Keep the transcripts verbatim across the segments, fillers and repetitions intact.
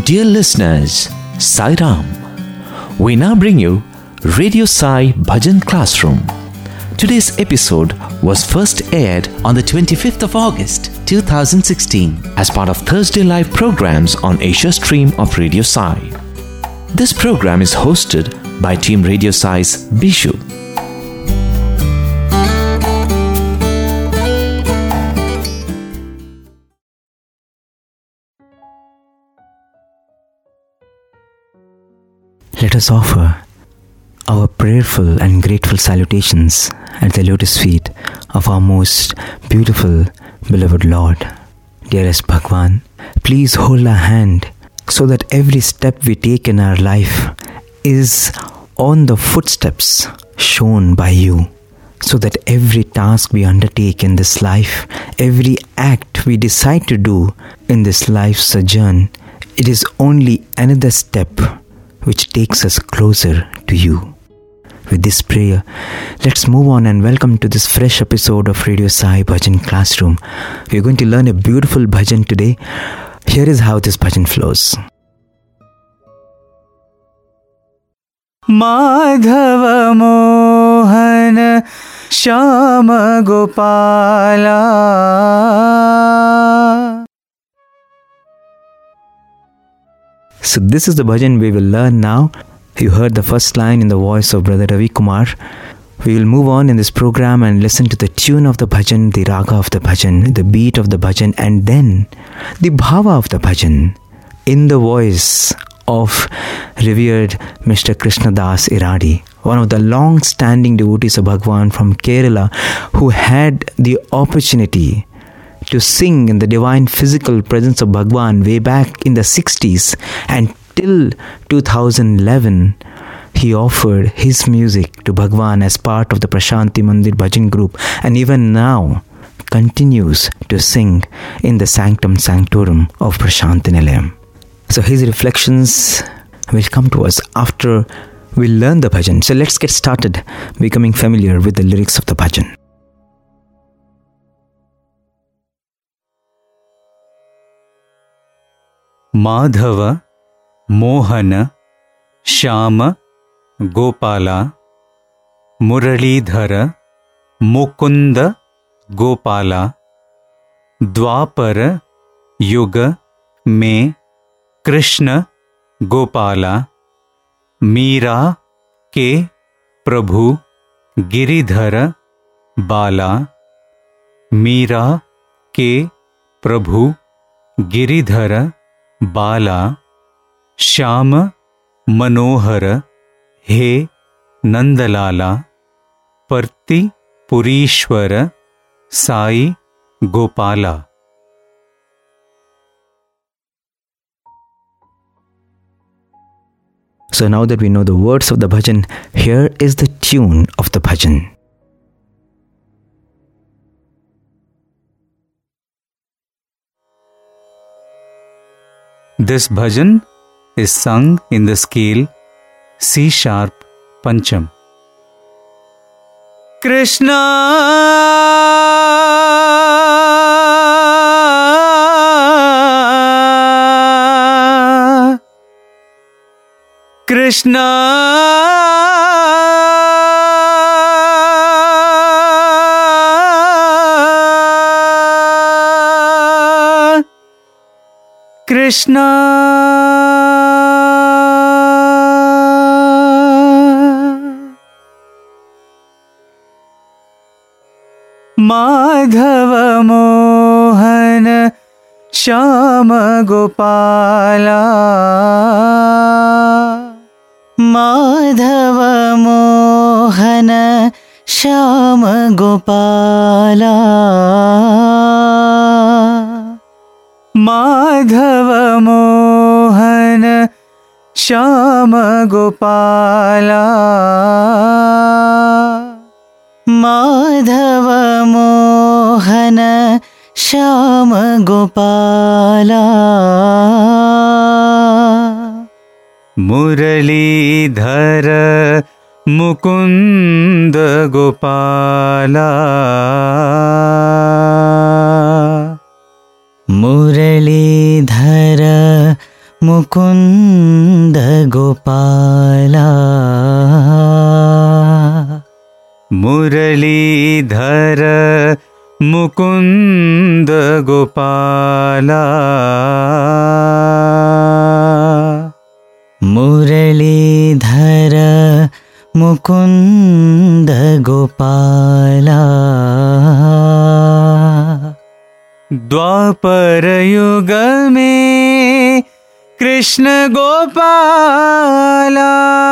Dear listeners, Sai Ram. We now bring you Radio Sai Bhajan Classroom. Today's episode was first aired on the twenty-fifth of August two thousand sixteen as part of Thursday Live programs on Asia Stream of Radio Sai. This program is hosted by Team Radio Sai's Bishu. Let us offer our prayerful and grateful salutations at the lotus feet of our most beautiful, beloved Lord. Dearest Bhagwan, please hold our hand so that every step we take in our life is on the footsteps shown by you, so that every task we undertake in this life, every act we decide to do in this life's sojourn, it is only another step which takes us closer to you. With this prayer, let's move on and welcome to this fresh episode of Radio Sai Bhajan Classroom. We are going to learn a beautiful bhajan today. Here is how this bhajan flows. Madhava Mohan Shyama Gopala. So this is the bhajan we will learn now. You heard the first line in the voice of Brother Ravi Kumar. We will move on in this program and listen to the tune of the bhajan, the raga of the bhajan, the beat of the bhajan, and then the bhava of the bhajan in the voice of revered Mister Krishna Das Iradi, one of the long-standing devotees of Bhagwan from Kerala, who had the opportunity to sing in the divine physical presence of Bhagwan way back in the sixties, and till two thousand eleven he offered his music to Bhagwan as part of the Prashanti Mandir Bhajan group, and even now continues to sing in the Sanctum Sanctorum of Prashanti Nilayam. So his reflections will come to us after we learn the bhajan. So let's get started becoming familiar with the lyrics of the bhajan. Madhava Mohana Shyama Gopala Muralidhara Mukunda Gopala Dwapara Yuga Me Krishna Gopala Meera Ke Prabhu Giridhara Bala Meera Ke Prabhu Giridhara Bala Shyama Manohara He Nandalala Parti Purishwara Sai Gopala. So now that we know the words of the bhajan, here is the tune of the bhajan. This bhajan is sung in the scale C sharp Pancham. Krishna Krishna Krishna Madhava Mohan Shyama Gopala Madhava Mohan Shyama Gopala Madhava Mohan Shyama Gopala Madhava Mohan Shyama Gopala Muralidhara Mukunda Gopala Muralidhara Mukund Gopala Muralidhar Mukund Gopala Muralidhar Mukund Gopala द्वापर युग में कृष्ण गोपाला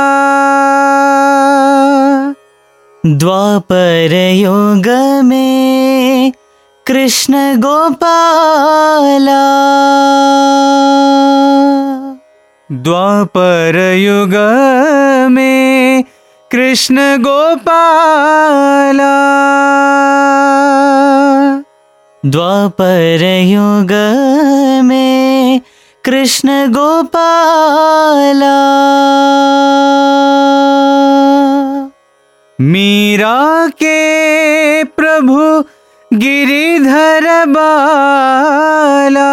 द्वापर युग में कृष्ण गोपाला द्वापर युग में कृष्ण गोपाला द्वापर युग में कृष्ण गोपाला मीरा के प्रभु गिरिधर बाला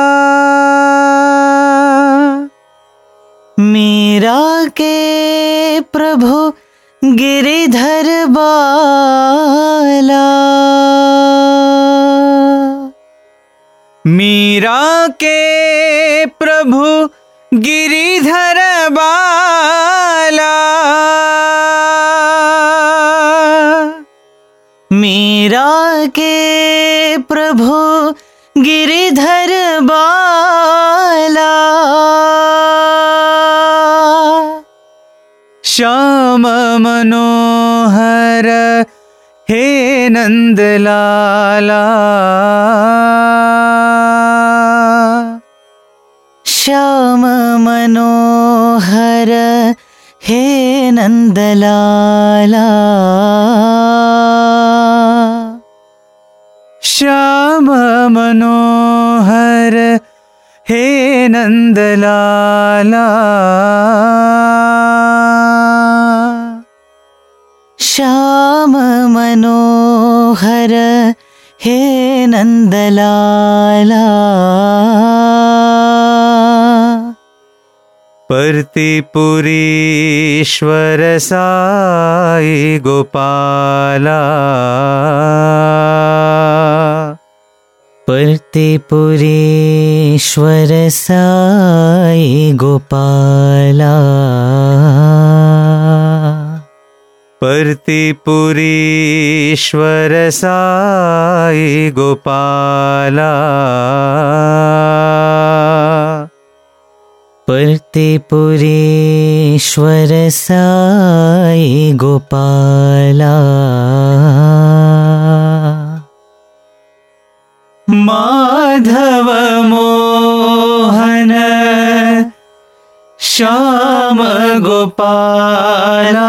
मीरा के प्रभु गिरिधर बाला मीरा के प्रभु गिरिधर बाला मीरा के प्रभु गिरिधर बाला श्याम मनोहर हे नंदलाला श्याम मनोहर हे नंदलाला श्याम मनोहर हे नंदलाला श्याम मनोहर हे Nandlala पर्तिपुरीश्वर Sai Gopala पर्तिपुरीश्वर Sai Gopala पर्तिपुरीश्वर Sai Gopala पर्तिपुरीश्वर Sai Gopala Madhav Mohan Shyam Gopala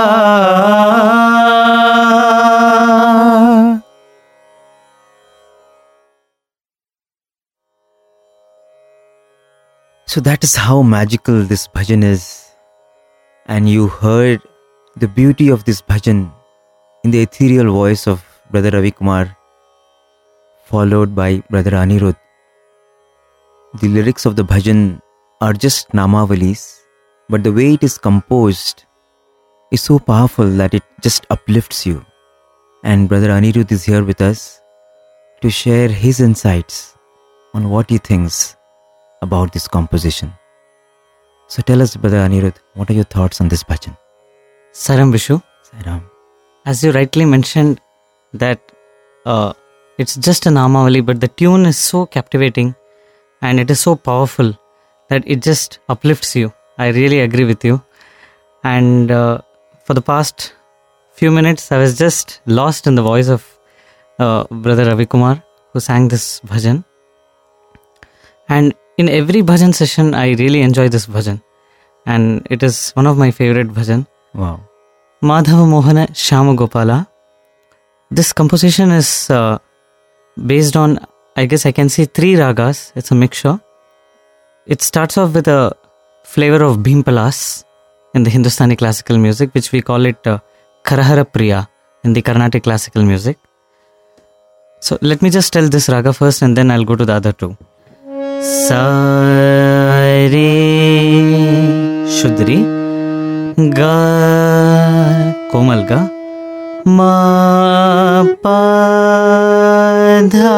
So that is how magical this bhajan is. And you heard the beauty of this bhajan in the ethereal voice of Brother Ravi Kumar, followed by Brother Anirudh. The lyrics of the bhajan are just namavalis, but the way it is composed is so powerful that it just uplifts you. And Brother Anirudh is here with us to share his insights on what he thinks about this composition. So tell us, Brother Anirudh, what are your thoughts on this bhajan? Saram Vishu. Saram. As you rightly mentioned that uh, it's just a namavali, but the tune is so captivating and it is so powerful that it just uplifts you. I really agree with you. And uh, for the past few minutes, I was just lost in the voice of uh, Brother Ravi Kumar, who sang this bhajan. And in every bhajan session, I really enjoy this bhajan. And it is one of my favorite bhajan. Wow. Madhava Mohana Shyama Gopala. This composition is uh, based on, I guess I can see three ragas. It's a mixture. It starts off with a flavor of Bhimpalas in the Hindustani classical music, which we call it uh, Karahara Priya in the Carnatic classical music. So let me just tell this raga first and then I'll go to the other two. Sa re Shuddri, ga komal ga, ma pa dha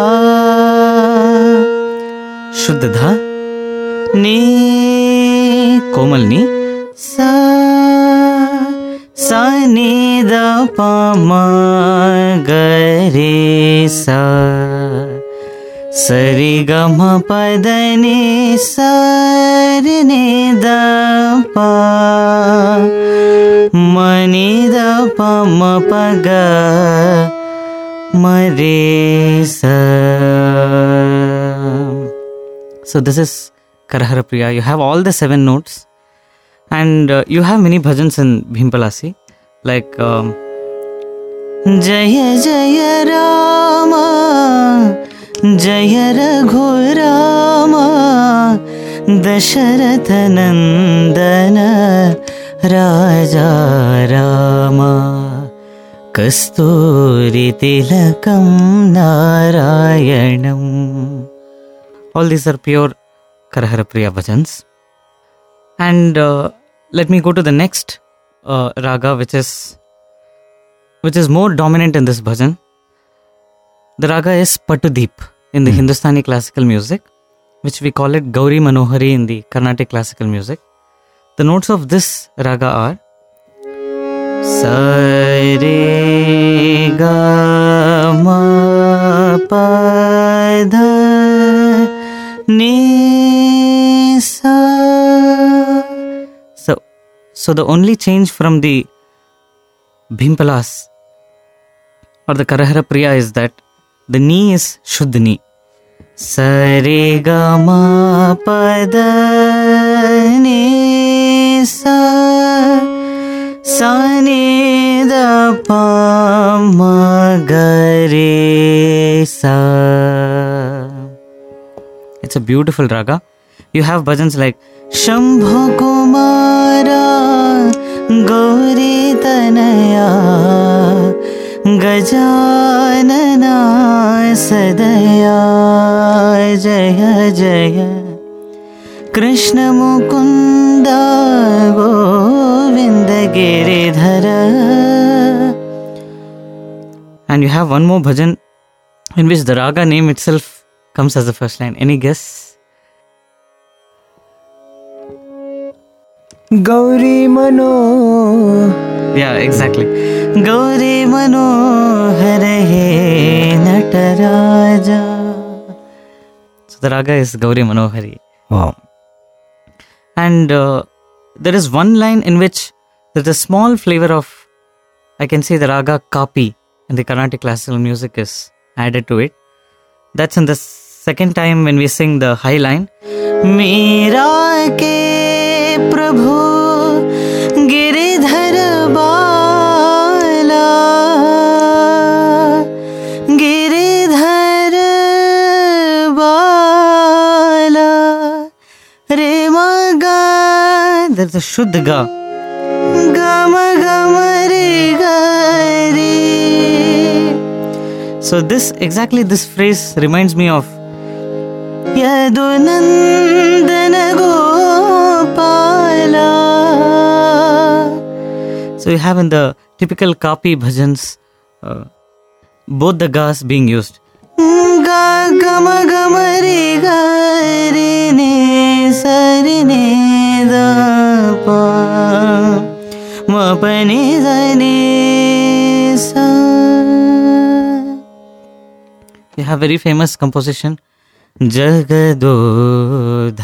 Shuddha dha, ni komal ni, sa sa ni da pa ma ga re sa, sari ga ma pa da ni sa re ni da pa ma ni da pa ma pa ga ma re sa. So this is Karahara Priya. You have all the seven notes, and uh, you have many bhajans in Bhimpalasi, like um, Jaya Jaya Rama, Jaya Raghurama, Dasharatha Nandana, Raja Rama, Kasturi Tilakam Narayanam. All these are pure Karahara Priya bhajans. And uh, let me go to the next uh, raga, which is which is more dominant in this bhajan. The raga is Patudeep in the mm. Hindustani classical music, which we call it Gauri Manohari in the Carnatic classical music. The notes of this raga are Sa re ga ma pa dha ni sa. So, so the only change from the Bhimpalas or the Karahara Priya is that the ni is Shuddh ni. Sa re ga ma pa da ni sa, sa ni da pa ma ga re sa. It's a beautiful raga. You have bhajans like Shambho Kumara Gauri Tanaya Gajanana Sadaya Jaya Jaya Krishna Mukunda Govinda Giridhara. And you have one more bhajan in which the raga name itself comes as the first line. Any guess? Gauri Mano. Yeah, exactly. Gauri Mano Hare Nataraja. So the raga is Gauri Manohari. Wow. And uh, there is one line in which there's a small flavor of, I can say, the raga Kapi in the Carnatic classical music is added to it. That's in the second time when we sing the high line. Mera ke Prabhu Giridhar Bala, Giridhar Bala, Re ma ga. There's a Shuddh ga. Ga ma ga ma re ga re. So this, exactly this phrase reminds me of Yadunandana Gopala. So you have in the typical Kapi bhajans uh, both the gas being used. Ga gama gama re ga re ne sa re ne da pa ma pa ne za ne sa. You have very famous composition Jagado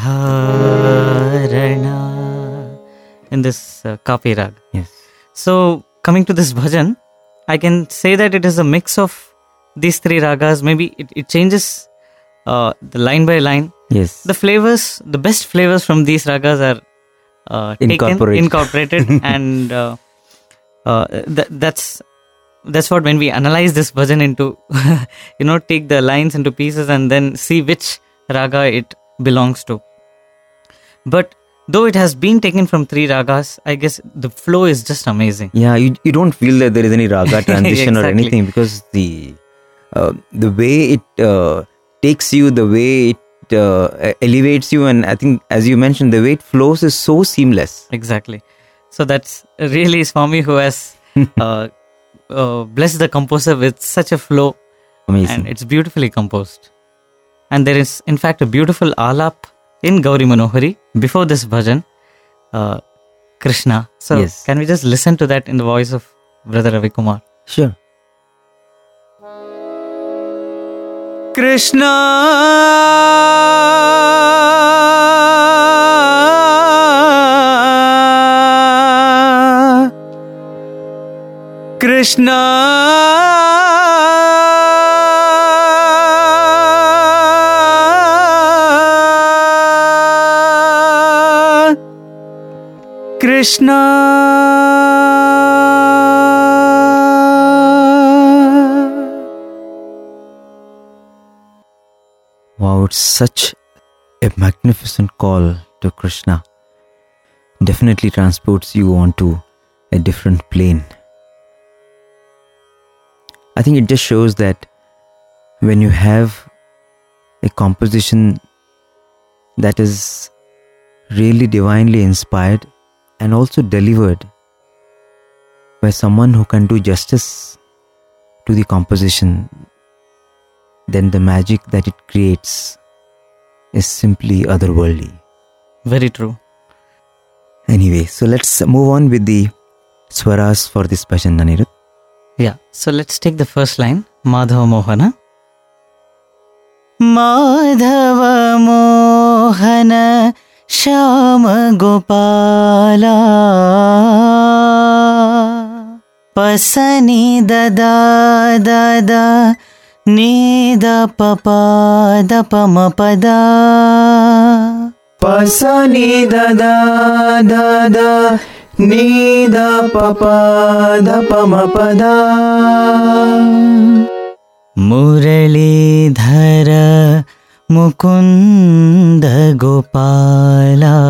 Dharana in this uh, Kapi rag. Yes. So coming to this bhajan, I can say that it is a mix of these three ragas. Maybe it, it changes uh, the line by line. Yes. The flavors, the best flavors from these ragas are uh, Incorporate. taken, incorporated, and uh, uh, th- that's that's what, when we analyze this bhajan into, you know, take the lines into pieces and then see which raga it belongs to. But though it has been taken from three ragas, I guess the flow is just amazing. Yeah, you you don't feel that there is any raga transition Exactly. or anything, because the uh, the way it uh, takes you, the way it uh, elevates you, and I think, as you mentioned, the way it flows is so seamless. Exactly. So that's really Swami who has uh, uh, blessed the composer with such a flow. Amazing. And it's beautifully composed. And there is, in fact, a beautiful alap in Gauri Manohari before this bhajan, uh, Krishna. So Yes. can we just listen to that in the voice of Brother Ravi Kumar? Sure. Krishna, Krishna, Krishna. Wow, it's such a magnificent call to Krishna. Definitely transports you onto a different plane. I think it just shows that when you have a composition that is really divinely inspired and also delivered by someone who can do justice to the composition, then the magic that it creates is simply otherworldly. Very true. Anyway, so let's move on with the swaras for this bhajan, Anirudh. Yeah, so let's take the first line, Madhava Mohana. Madhava Mohana Shama Gopala Pasani Dada Dada Nida Papa Dapama Pada Pasani dada dada nida papa dapama pada Murali Dhara Mukunda Gopala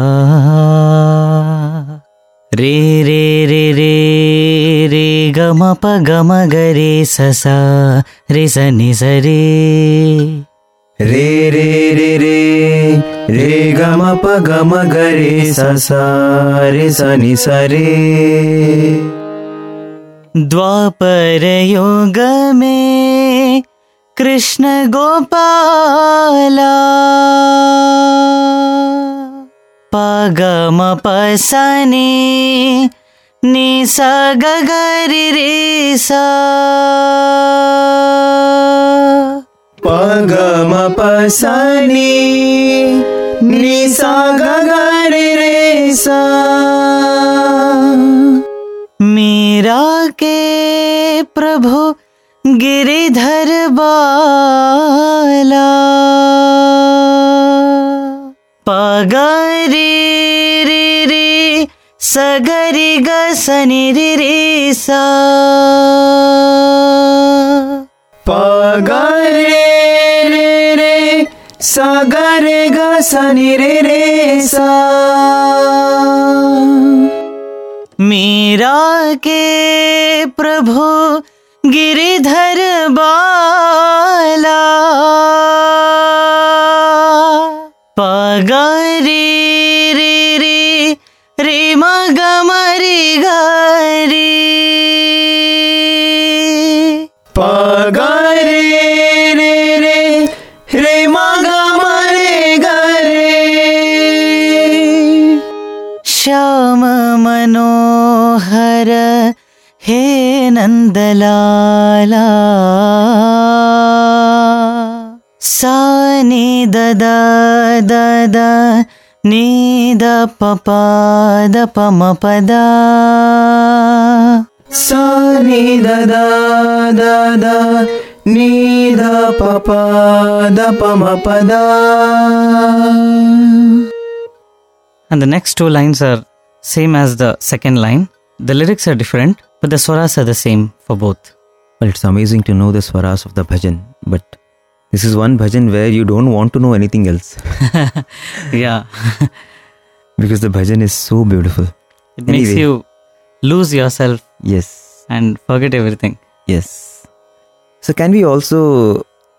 Re re re re re gama pa gama gare sasa re sa ni sa re Re re re re re gama pa gama gare sa sa re sa ni sa re द्वापर योग में कृष्ण गोपाला पगम पसनी निसा गगरि रे सा पगम पसनी निसा गगरि रे सा मीरा के प्रभु गिरिधर बाला पगरि रे रे सगरि गसनि रे रे सा पगरि रे रे सगरि गसनि रे रे सा मीरा के प्रभु गिरिधर बाला पगरि रे रे रे मगमरि गरि पगरि रे रे रे मगमरि गरि श्याम मनोहर हे नंदलाला सानि ददा ददा नीद पपा दपम पदा सानि ददा ददा नीद पपा दपम पदा. And the next two lines are same as the second line. The lyrics are different, but the swaras are the same for both. Well, it's amazing to know the swaras of the bhajan, but this is one bhajan where you don't want to know anything else. Yeah. Because the bhajan is so beautiful. It makes Anyway. you lose yourself Yes, and forget everything. yes. So can we also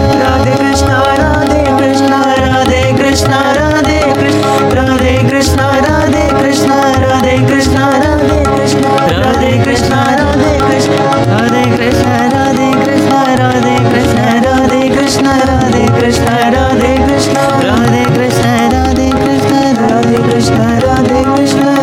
Radhe Krishna, Radhe Krishna, Radhe Krishna, Radhe Krishna, Radhe Krishna, Radhe Krishna, Radhe Krishna, Radhe Krishna, Radhe Krishna, Radhe Krishna, Radhe Krishna, Radhe Krishna, Radhe Krishna, Radhe Krishna, Radhe Krishna, Radhe Krishna, Radhe Krishna, Radhe Krishna, Radhe Krishna, Radhe Krishna.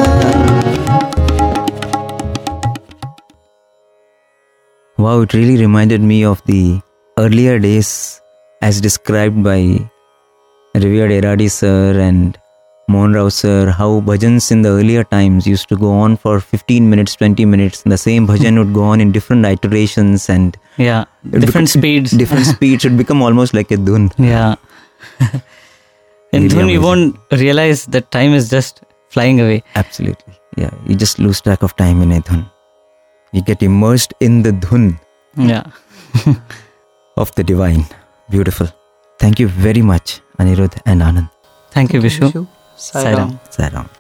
Wow, it really reminded me of the earlier days as described by revered Eradi sir and Mohan Rao sir, how bhajans in the earlier times used to go on for fifteen minutes, twenty minutes, and the same bhajan would go on in different iterations and yeah, different become, speeds. Different speeds would become almost like a dhun. Yeah. In Really dhun, amazing. you won't realize that time is just flying away. Absolutely. Yeah, you just lose track of time in a dhun. You get immersed in the dhun Yeah. of the divine. Beautiful. Thank you very much, Anirudh and Anand. Thank you, Vishu. Sai Ram. Sai Ram.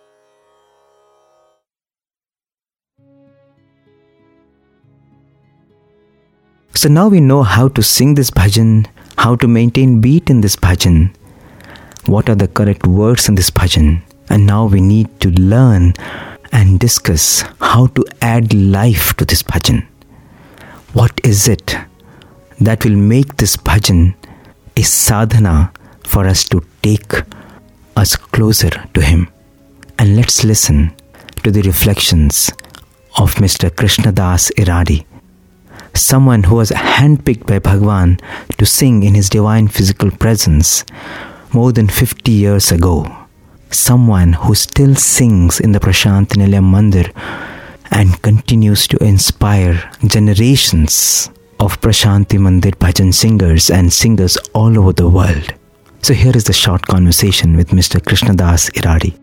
So now we know how to sing this bhajan, how to maintain beat in this bhajan, what are the correct words in this bhajan, and now we need to learn and discuss how to add life to this bhajan. What is it that will make this bhajan a sadhana for us to take us closer to Him? And let's listen to the reflections of Mister Krishnadas Iradi, someone who was handpicked by Bhagwan to sing in His divine physical presence more than fifty years ago. Someone who still sings in the Prashant Nilayam Mandir and continues to inspire generations of Prashanti Mandir bhajan singers and singers all over the world. So here is the short conversation with Mister Krishnadas Iradi.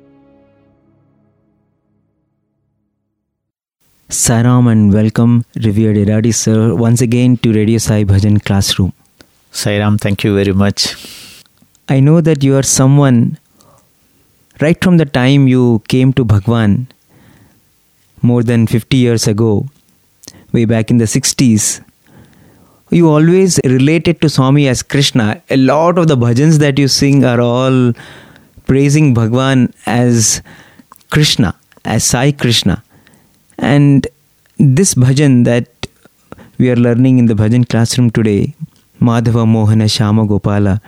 Sai Ram and welcome, revered Iradi sir, once again to Radio Sai Bhajan Classroom. Sai Ram, thank you very much. I know that you are someone, right from the time you came to Bhagwan more than fifty years ago, way back in the sixties, you always related to Swami as Krishna. A lot of the bhajans that you sing are all praising Bhagwan as Krishna, as Sai Krishna. And this bhajan that we are learning in the bhajan classroom today, Madhava Mohana Shama Gopala,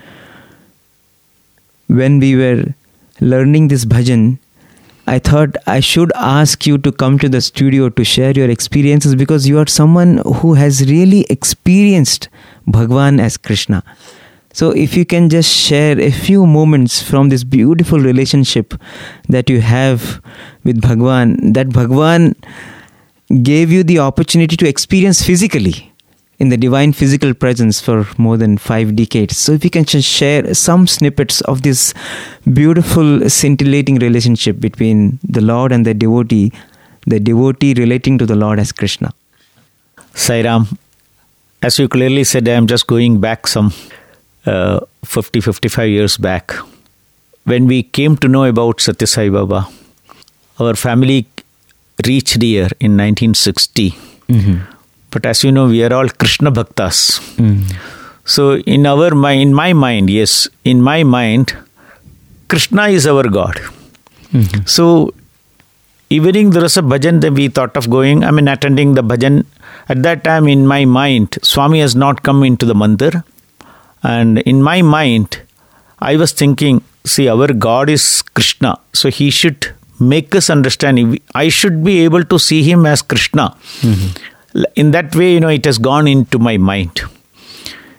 when we were learning this bhajan, I thought I should ask you to come to the studio to share your experiences, because you are someone who has really experienced Bhagwan as Krishna. So if you can just share a few moments from this beautiful relationship that you have with Bhagwan, that Bhagwan gave you the opportunity to experience physically in the divine physical presence for more than five decades. So if you can just share some snippets of this beautiful scintillating relationship between the Lord and the devotee, the devotee relating to the Lord as Krishna. Sai Ram, as you clearly said, I am just going back some uh, fifty, fifty-five years back. When we came to know about Satya Sai Baba, our family reached here in nineteen sixty. Mm-hmm. But as you know, we are all Krishna Bhaktas. Mm. So in our mind, in my mind, yes, in my mind, Krishna is our God. Mm-hmm. So evening there was a bhajan that we thought of going, I mean attending the bhajan. At that time in my mind, Swami has not come into the mandir. And in my mind, I was thinking, see, our God is Krishna. So he should make us understand. I should be able to see him as Krishna. Mm-hmm. In that way, you know, it has gone into my mind.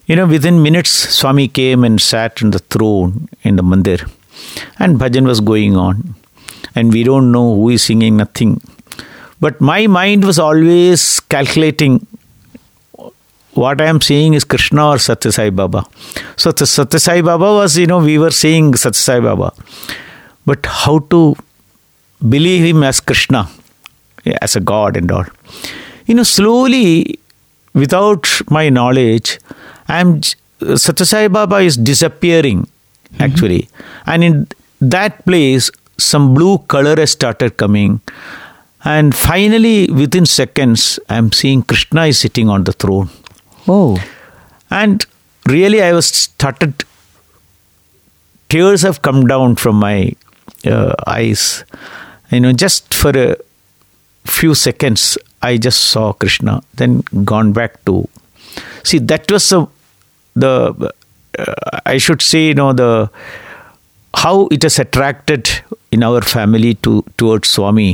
you know, within minutes, Swami came and sat on the throne in the mandir. And bhajan was going on. And we don't know who is singing, nothing. But my mind was always calculating what I am seeing is Krishna or Satya Sai Baba. So the Satya Sai Baba was, you know, we were seeing Satya Sai Baba. But how to believe him as Krishna, as a God and all. You know, slowly, without my knowledge, I am Satya Sai Baba is disappearing, actually. Mm-hmm. And in that place, some blue color has started coming. And finally, within seconds, I am seeing Krishna is sitting on the throne. Oh. And really, I was started, tears have come down from my uh, eyes. You know, just for a few seconds, I just saw Krishna, then gone back to, see, that was the, the uh, I should say, you know, the, how it has attracted in our family to towards Swami.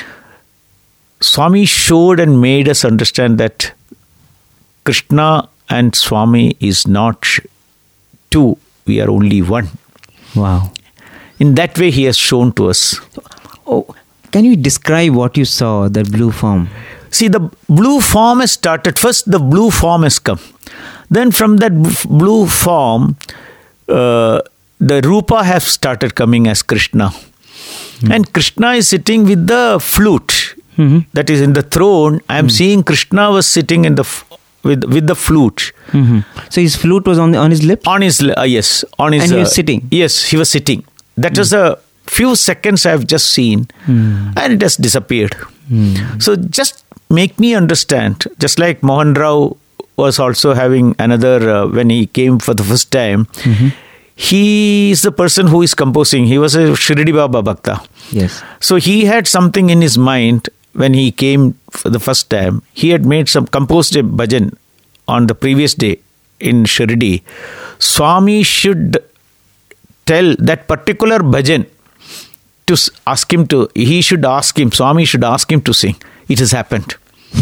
Swami showed and made us understand that Krishna and Swami is not two, we are only one. Wow. In that way, he has shown to us. Oh, can you describe what you saw, that blue form? See, the blue form has started. First, the blue form has come. Then from that blue form, uh, the Rupa have started coming as Krishna. Mm-hmm. And Krishna is sitting with the flute. Mm-hmm. That is in the throne. I am mm-hmm. seeing Krishna was sitting in the with with the flute. Mm-hmm. So his flute was on the, on his lip? On his uh, yes, on his. And he was uh, sitting. Yes, he was sitting. That mm. was a few seconds I have just seen, mm. and it has disappeared. Mm. So just make me understand. Just like Mohan Rao was also having another uh, when he came for the first time. Mm-hmm. He is the person who is composing. He was a Shirdi Baba Bhakta. Yes. So he had something in his mind when he came for the first time. He had made some, composed a bhajan on the previous day in Shirdi. Swami should tell that particular bhajan to ask him to, he should ask him, Swami should ask him to sing. It has happened.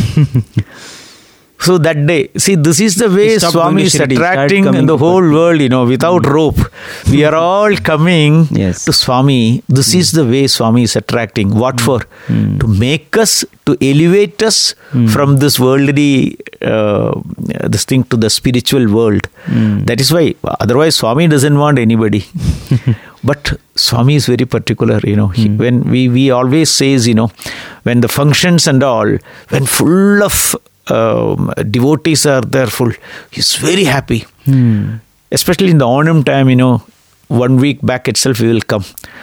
So that day, see, this is the way Swami is attracting in the whole world, you know, without mm. rope. We are all coming yes. to Swami. This mm. is the way Swami is attracting. What mm. for? Mm. To make us, to elevate us mm. from this worldly, uh, this thing to the spiritual world. Mm. That is why, otherwise Swami doesn't want anybody. But Swami is very particular, you know. He, mm. When we, we always says, you know, when the functions and all, when full of Um, devotees are there full, he's very happy. Hmm. Especially in the Onam time, you know, one week back itself, we will come.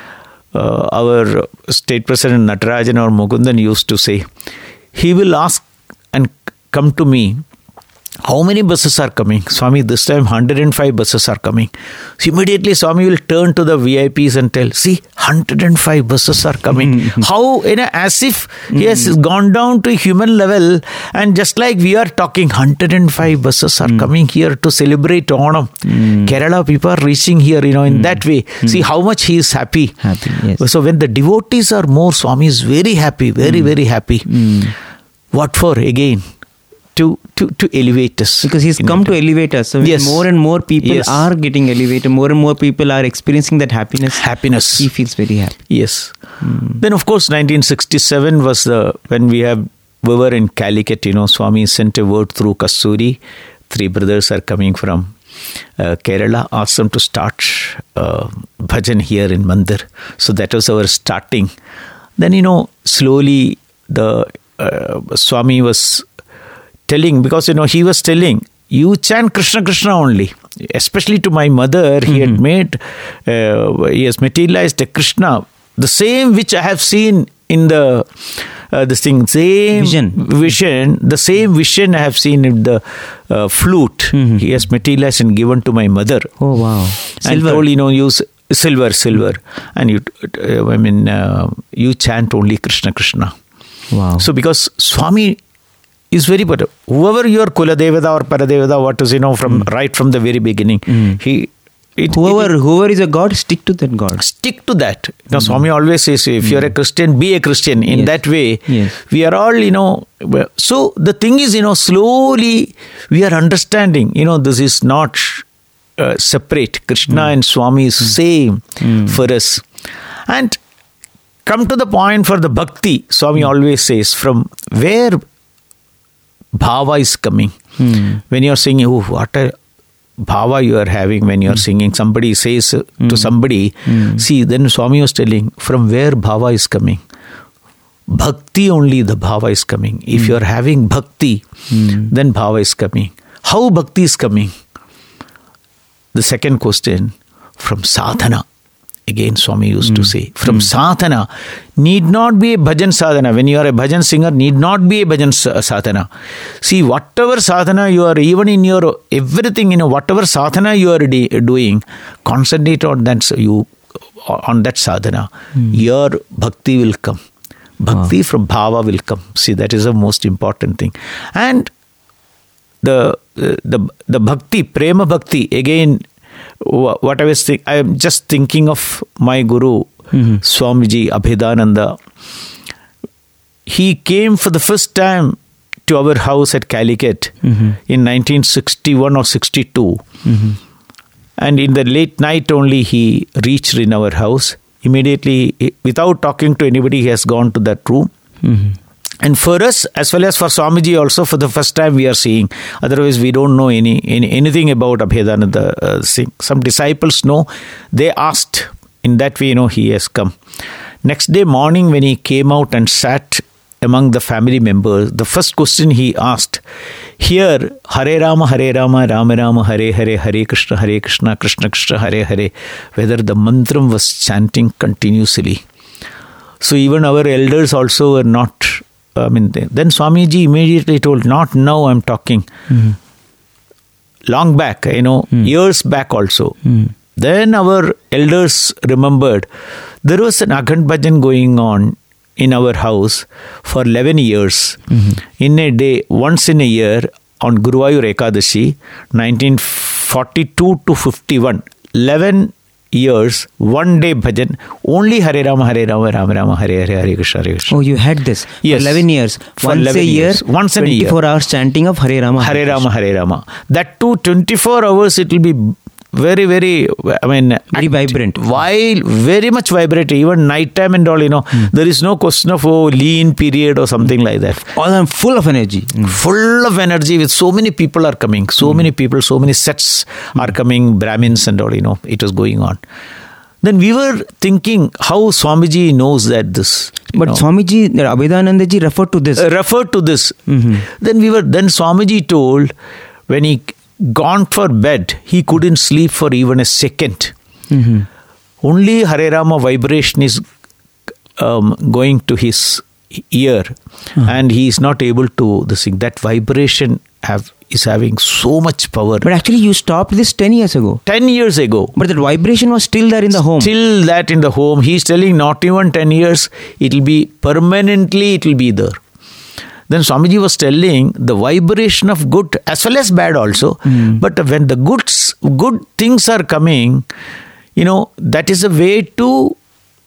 Uh, our state president Natarajan or Mukundan used to say, he will ask and come to me, how many buses are coming? Swami, this time one hundred five buses are coming. So immediately Swami will turn to the V I Ps and tell, see, one hundred five buses are coming. How, you know, as if he has gone down to human level, and just like we are talking, one hundred five buses are mm. coming here to celebrate Onam. Mm. Kerala people are reaching here, you know, in mm. that way. Mm. See how much he is happy. Happy, yes. So when the devotees are more, Swami is very happy, very, mm. very happy. Mm. What for? Again, To, to, to elevate us. Because he's come to elevate us. So yes. more and more people yes. are getting elevated. More and more people are experiencing that happiness. Happiness. He feels very happy. Yes. Mm. Then of course nineteen sixty-seven was the, when we have, we were in Calicut, you know, Swami sent a word through Kasturi. Three brothers are coming from uh, Kerala. Asked them to start uh, bhajan here in Mandir. So that was our starting. Then, you know, slowly the uh, Swami was telling, because, you know, he was telling, you chant Krishna Krishna only. Especially to my mother, he mm-hmm. had made, uh, he has materialized a Krishna, the same which I have seen in the, uh, this thing, same vision. vision, the same vision I have seen in the uh, flute. Mm-hmm. He has materialized and given to my mother. Oh, wow. Silver. And told, you know, use silver, silver. And you, uh, I mean, uh, you chant only Krishna Krishna. Wow. So because Swami is very better. Whoever your Kula Devata or Paradevata, what is, you know, from mm. right from the very beginning, mm. he It, whoever it, whoever is a God, stick to that God. Stick to that. Now, Swami always says, if you're a Christian, be a Christian. In Yes. that way, Yes. we are all, you know. So the thing is, you know, slowly we are understanding, you know, this is not uh, separate. Krishna and Swami is same for us. And come to the point for the bhakti, Swami always says, from where bhava is coming. When you're singing, oh, what a bhava you are having when you're singing. Somebody says to somebody, see, then Swami was telling, from where bhava is coming. Bhakti only the bhava is coming. If you're having bhakti, then bhava is coming. How bhakti is coming? The second question, from sadhana. Again, Swami used to say, from sadhana, need not be a bhajan sadhana. When you are a bhajan singer, need not be a bhajan sadhana. See, whatever sadhana you are, even in your everything, you know, whatever sadhana you are de- doing, concentrate on that, you, on that sadhana. Your bhakti will come. Bhakti from bhava will come. See, that is the most important thing. And the the the bhakti, prema bhakti, again, what I was think, I am just thinking of my guru, mm-hmm. Swamiji Abhedananda. He came for the first time to our house at Calicut mm-hmm. in nineteen sixty-one or sixty-two. Mm-hmm. And in the late night only he reached in our house. Immediately, without talking to anybody, he has gone to that room. Mm-hmm. And for us, as well as for Swamiji also, for the first time we are seeing. Otherwise, we don't know any, any anything about Abhedananda uh, Singh. Some disciples know. They asked. In that way, you know, he has come. Next day morning, when he came out and sat among the family members, the first question he asked, here, Hare Rama, Hare Rama, Rama Rama, Hare Hare, Hare Krishna, Hare Krishna, Krishna Krishna, Hare Hare, whether the mantram was chanting continuously. So even our elders also were not, I mean, then Swamiji immediately told, not now I'm talking. Mm-hmm. Long back, you know, mm. years back also. Mm. Then our elders remembered there was an Akhand Bhajan going on in our house for eleven years. Mm-hmm. In a day, once in a year, on Guruvayur Ekadashi, nineteen forty-two to fifty-one, eleven years, one day bhajan, only Hare Rama, Hare Rama, Rama Rama, Hare Hare, Hare Krishna, Hare Krishna. Oh, you had this? Yes. For eleven years. For once eleven a year, years. Once in a year. twenty-four hours chanting of Hare Rama, Hare Rama, Hare Rama. That too, twenty-four hours it will be very, very, I mean, very vibrant. While very much vibrant, even night time and all, you know, mm. there is no question of oh, lean period or something like that. All I'm full of energy. Mm. Full of energy with so many people are coming. So mm. many people, so many sets mm. are coming, Brahmins and all, you know, it was going on. Then we were thinking how Swamiji knows that this. But know, Swamiji, Abhedananda ji referred to this. Uh, referred to this. Mm-hmm. Then we were, then Swamiji told when he gone for bed, he couldn't sleep for even a second. Mm-hmm. Only Hare Rama vibration is um, going to his ear, uh-huh. and he is not able to the sing. That vibration have is having so much power. But actually, you stopped this ten years ago. Ten years ago. But that vibration was still there in the home. Still that in the home. He's telling not even ten years. It will be permanently. It will be there. Then Swamiji was telling the vibration of good as well as bad also. Mm. But when the goods, good things are coming, you know, that is a way to,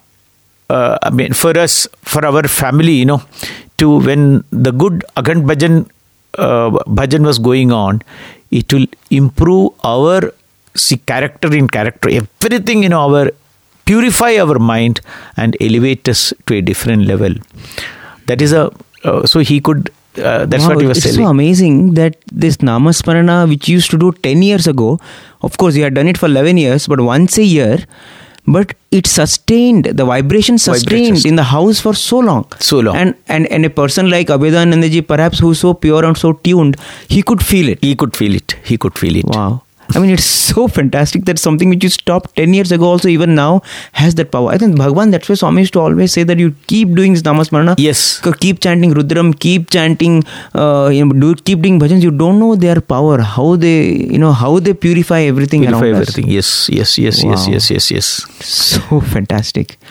uh, I mean, for us, for our family, you know, to when the good Akhand Bhajan, uh, Bhajan was going on, it will improve our see, character in character. Everything, you know, our purify our mind and elevate us to a different level. That is a Uh, so he could, uh, that's wow, what he was it's telling. It's so amazing that this Namasmarana, which you used to do ten years ago, of course you had done it for eleven years, but once a year, but it sustained, the vibration sustained Vibrations. in the house for so long. So long. And, and, and a person like Abhedananda ji, perhaps who is so pure and so tuned, he could feel it. He could feel it. He could feel it. Wow. I mean, it's so fantastic that something which you stopped ten years ago also even now has that power. I think Bhagwan, that's why Swami used to always say that you keep doing this Namasmarana. Yes. Keep chanting Rudram, keep chanting, uh, you know, do, keep doing bhajans. You don't know their power, how they, you know, how they purify everything purify around everything. us. Yes, yes, yes, Wow. yes, yes, yes, yes. So fantastic.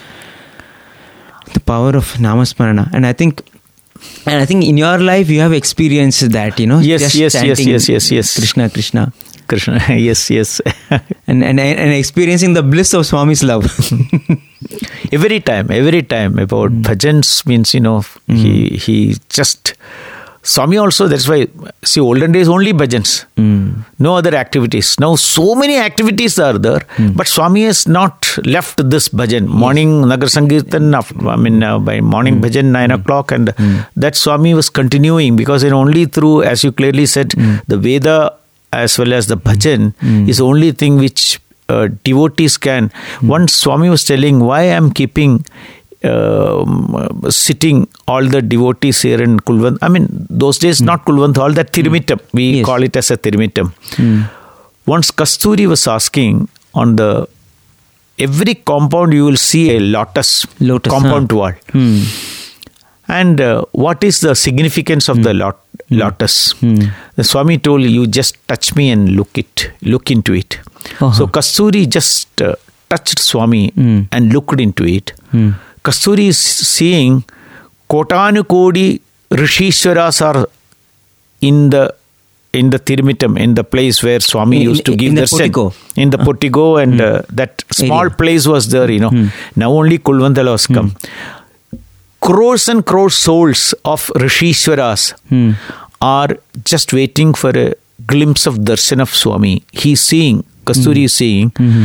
The power of Namasmarana. And I think And I think in your life you have experienced that, you know. Yes, just yes, yes, chanting yes, yes, yes. Krishna, Krishna. Krishna, yes, yes. and, and and experiencing the bliss of Swami's love. every time, every time about mm. bhajans means, you know, mm. he he just... Swami also, that's why, see, olden days only bhajans, mm. no other activities. Now so many activities are there, mm. but Swami has not left this bhajan. Morning yes. Nagar Sankirtan, I mean uh, by morning mm. bhajan nine mm. o'clock, and mm. that Swami was continuing, because in only through, as you clearly said, mm. the Veda as well as the bhajan mm. is the only thing which uh, devotees can. Mm. Once Swami was telling, why I am keeping Um, sitting all the devotees here in Kulwant. I mean, those days, mm. not Kulwant Hall, that Thirumittam. We yes. call it as a Thirumittam. Mm. Once Kasturi was asking, on the every compound you will see a lotus, lotus compound huh? wall. Mm. And uh, what is the significance of mm. the lot, lotus? Mm. The Swami told, you just touch me and look it, look into it. Uh-huh. So Kasturi just uh, touched Swami mm. and looked into it. Mm. Kasturi is seeing Kotanu Kodi Rishishwaras are in the in the Thirumittam, in the place where Swami in, used to give in the darshan. portico. In the portico, uh, and mm. uh, that small area. Place was there, you know. Mm. Now only Kulwantala has come. Mm. Crores and crores souls of Rishishwaras mm. are just waiting for a glimpse of darshan of Swami. He's seeing, Kasturi mm. is seeing. Mm-hmm.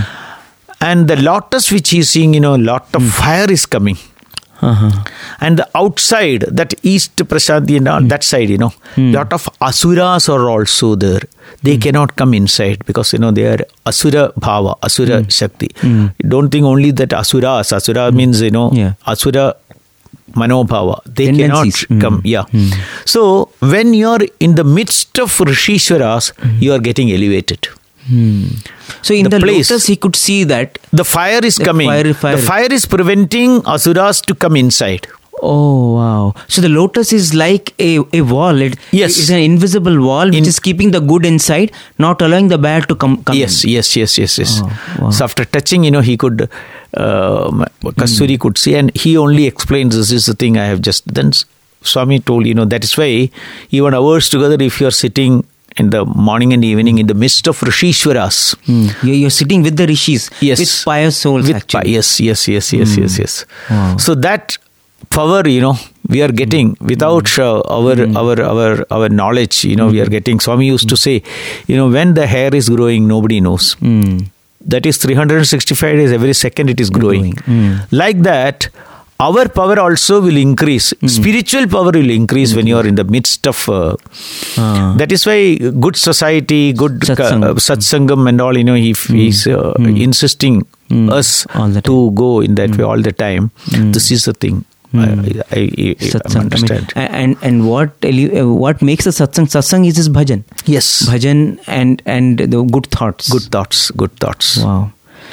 And the lotus which he is seeing, you know, lot of mm. fire is coming. Uh-huh. And the outside, that east Prasadhi and all, mm. that side, you know, mm. lot of asuras are also there. They mm. cannot come inside because, you know, they are asura bhava, asura mm. shakti. Mm. Don't think only that asuras. Asura mm. means, you know, yeah. asura manobhava. They Tendencies. cannot mm. come. Yeah. Mm. So, when you are in the midst of Rishishwaras, mm. you are getting elevated. Hmm. So in the, the place, lotus he could see that the fire is coming. Fire, fire. The fire is preventing asuras to come inside. Oh wow! So the lotus is like a, a wall. It, yes, it's an invisible wall which in, is keeping the good inside, not allowing the bad to come. come yes, in. yes, yes, yes, yes. Oh, wow. So after touching, you know, he could, uh, Kasturi mm. could see, and he only explains, this is the thing I have just. Then Swami told, you know, that is why even hours together, if you are sitting in the morning and evening in the midst of Rishishwaras. Mm. You're, you're sitting with the rishis, yes. with pious souls with actually. Pi- yes, yes, yes, yes, mm. yes, yes. Wow. So that power, you know, we are getting without uh, our, mm. our our our knowledge, you know, mm. we are getting. Swami used mm. to say, you know, when the hair is growing, nobody knows. Mm. That is three hundred sixty-five days, every second it is growing. Mm. Like that, our power also will increase. Mm. Spiritual power will increase mm. when you are in the midst of... Uh, ah. That is why good society, good satsang. uh, satsangam and all, you know, he mm. is uh, mm. insisting mm. us to go in that mm. way all the time. Mm. This is the thing. Mm. I, I, I, I understand. I mean, and and what what makes a satsang? Satsang is his bhajan. Yes. Bhajan and, and the good thoughts. Good thoughts. Good thoughts. Wow.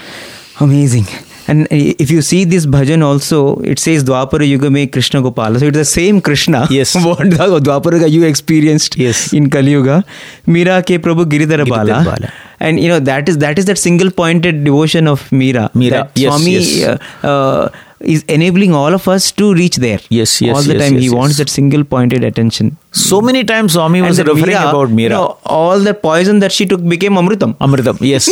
Amazing. And if you see this bhajan also, it says Dwapara Yuga mein Krishna Gopala. So it's the same Krishna. Yes. What Dwapara you experienced yes. in Kali Yuga. Meera ke Prabhu Giridhara Bala. Bala. And you know, that is that is that single pointed devotion of Meera. Meera. That yes, Swami yes. Uh, uh, is enabling all of us to reach there. Yes, yes. All the yes, time yes, he yes. wants that single pointed attention. So many times Swami was referring Meera, about Meera. You know, all the poison that she took became Amritam. Amritam, yes.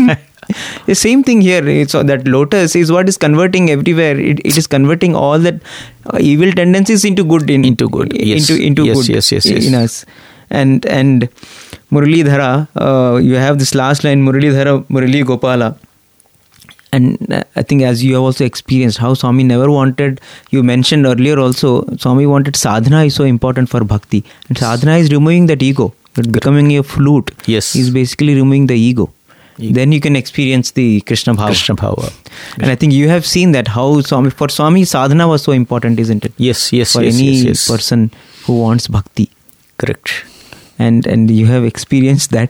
The same thing here. It's that lotus is what is converting everywhere. It, it is converting all that uh, evil tendencies into good. In, into good. Yes. Into into yes, good yes, yes, yes. in us. And and Muralidhara, uh, you have this last line, Muralidhara, Murali Gopala. And uh, I think as you have also experienced how Swami never wanted, you mentioned earlier also, Swami wanted sadhana is so important for bhakti. And sadhana is removing that ego. Becoming a flute yes. is basically removing the ego. Ego. Then you can experience the Krishna Bhava. Krishna Bhava. And I think you have seen that how Swami, for Swami, sadhana was so important, isn't it? Yes, yes, for yes. any yes, yes. person who wants bhakti. Correct. And and you have experienced that.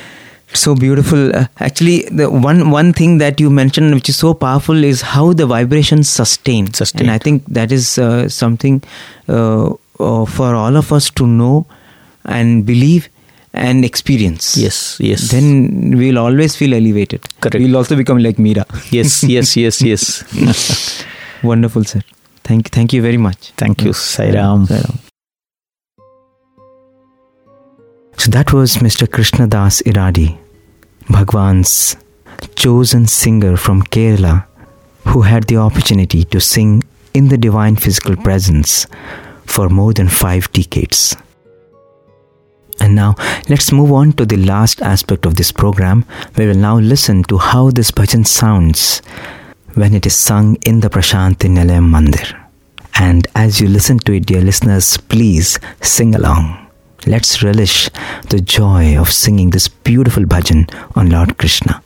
So beautiful. Uh, actually, the one one thing that you mentioned which is so powerful is how the vibrations sustain. sustain. And I think that is uh, something uh, uh, for all of us to know and believe and experience. Yes, yes. Then we'll always feel elevated. Correct. We'll also become like Meera. Yes, yes, yes, yes. Wonderful, sir. Thank, thank you very much. Thank you, Sai Ram. Sai Ram. So that was Mister Krishna Das Iradi, Bhagwan's chosen singer from Kerala who had the opportunity to sing in the divine physical presence for more than five decades. And now let's move on to the last aspect of this program. We will now listen to how this bhajan sounds when it is sung in the Prashanti Nilayam Mandir. And as you listen to it, dear listeners, please sing along. Let's relish the joy of singing this beautiful bhajan on Lord Krishna.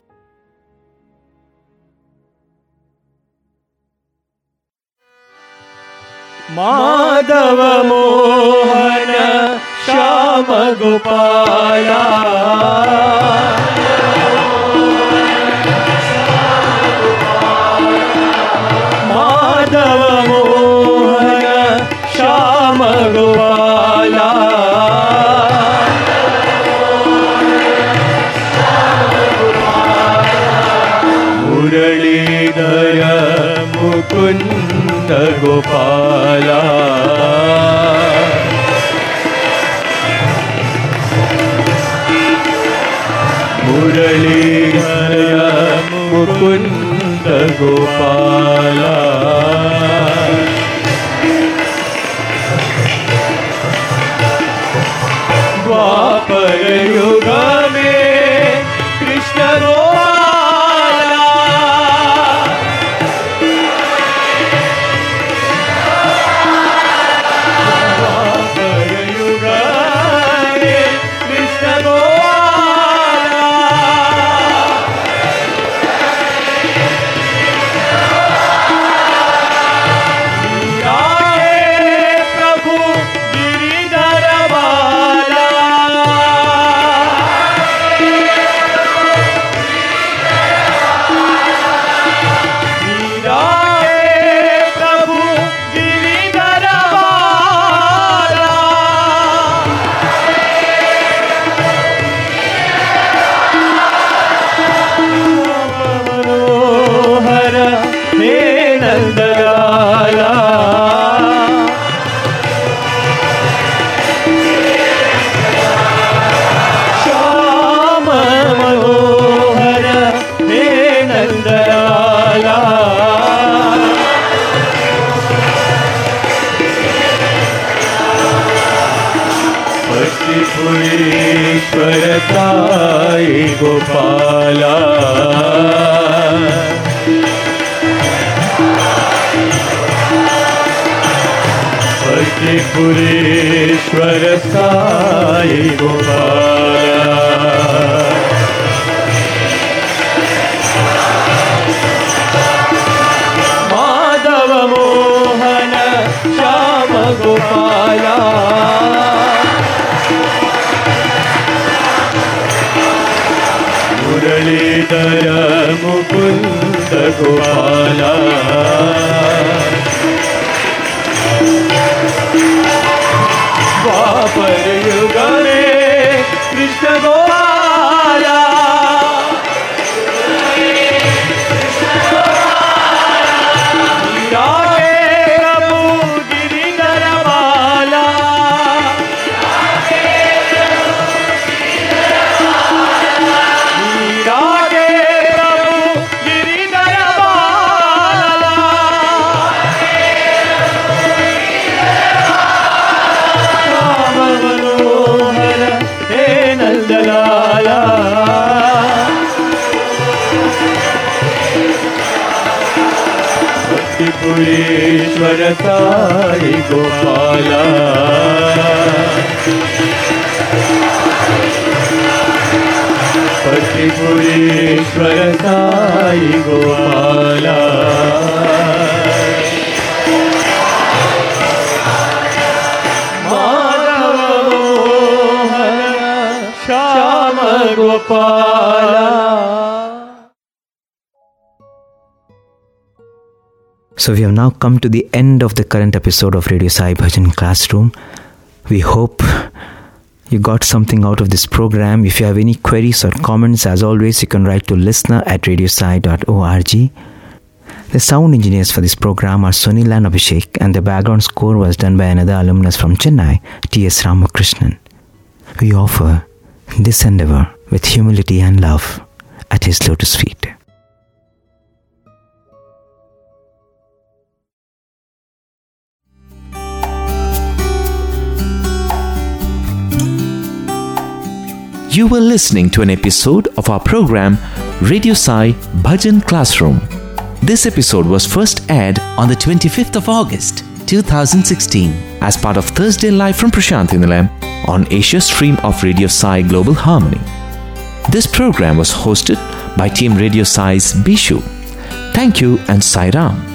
Madhava Mohana Shama Gopala Madhava Mohana Shama Gopala Muralidhara Mukunda Gopala Muralidhara Mukunda Gopala Dwapar Yuga mein Krishna Gopala Dwapar Yuga mein Krishna Gopala Prabhu Giridhara Bala Prabhu Giridhara Bala Manohara He Nandalala Shama Manohara He Nandalala Purishwara Sai Gopala Purishwara Sai Gopala Madhava Mohana Shama Gopala Muralidhara Mukunda Gopala Dwapar Yuga mein Krishna Gopala Prabhu Giridhara Bala Prabhu Giridhara Bala Shama Manohara He Nandalala Purishwara Sai Gopala Purishwara Sai Gopala Madhava Mohana Shama Gopala. So we have now come to the end of the current episode of Radio Sai Bhajan Classroom. We hope you got something out of this program. If you have any queries or comments, as always, you can write to listener at radiosai dot org. The sound engineers for this program are Sunil and Abhishek, and the background score was done by another alumnus from Chennai, T S Ramakrishnan. We offer this endeavor with humility and love. at His lotus feet. You were listening to an episode of our program Radio Sai Bhajan Classroom. This episode was first aired on the twenty-fifth of August, two thousand sixteen as part of Thursday Live from Prashanthi Nilayam on Asia stream of Radio Sai Global Harmony. This program was hosted by Team Radio Sai's Bishu. Thank you and Sai Ram.